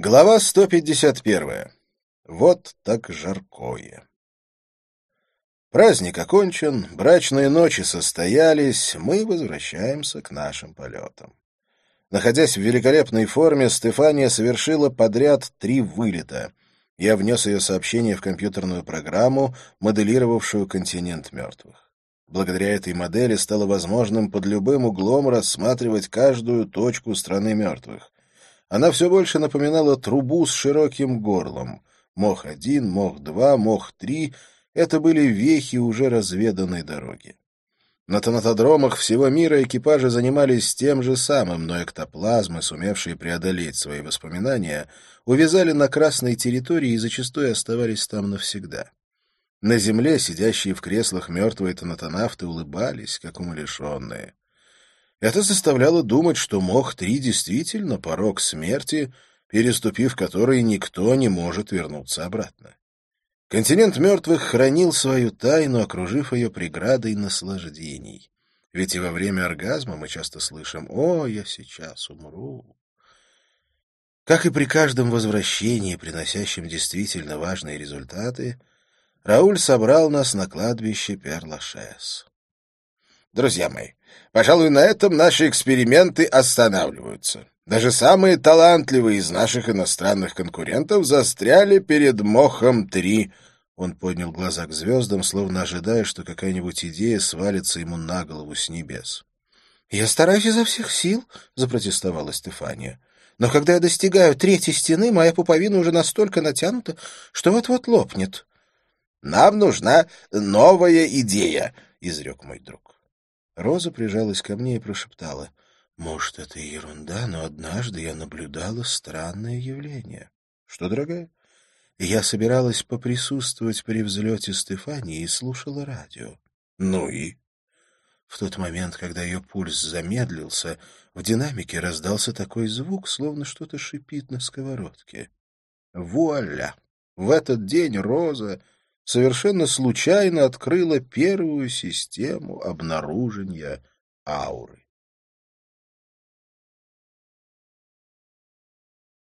Глава 151. Вот так жаркое. Праздник окончен, брачные ночи состоялись, мы возвращаемся к нашим полетам. Находясь в великолепной форме, Стефания совершила подряд 3 вылета. Я внес ее сообщение в компьютерную программу, моделировавшую континент мертвых. Благодаря этой модели стало возможным под любым углом рассматривать каждую точку страны мертвых. Она все больше напоминала трубу с широким горлом. Мох-1, Мох-2, Мох-3 — это были вехи уже разведанной дороги. На тонатодромах всего мира экипажи занимались тем же самым, но эктоплазмы, сумевшие преодолеть свои воспоминания, увязали на красной территории и зачастую оставались там навсегда. На земле сидящие в креслах мертвые тонатонавты улыбались, как умалишенные. Это заставляло думать, что Мох-3 действительно порог смерти, переступив который никто не может вернуться обратно. Континент мертвых хранил свою тайну, окружив ее преградой наслаждений. Ведь и во время оргазма мы часто слышим «О, я сейчас умру». Как и при каждом возвращении, приносящем действительно важные результаты, Рауль собрал нас на кладбище Пер-Лашез. Друзья мои, пожалуй, на этом наши эксперименты останавливаются. Даже самые талантливые из наших иностранных конкурентов застряли перед Мохом-3. Он поднял глаза к звездам, словно ожидая, что какая-нибудь идея свалится ему на голову с небес. — Я стараюсь изо всех сил, — запротестовала Стефания. — Но когда я достигаю 3-й стены, моя пуповина уже настолько натянута, что вот-вот лопнет. — Нам нужна новая идея, — изрек мой друг. Роза прижалась ко мне и прошептала: «Может, это и ерунда, но однажды я наблюдала странное явление». «Что, дорогая?» Я собиралась поприсутствовать при взлете Стефании и слушала радио. «Ну и?» В тот момент, когда ее пульс замедлился, в динамике раздался такой звук, словно что-то шипит на сковородке. Вуаля! В этот день Роза совершенно случайно открыла первую систему обнаружения ауры.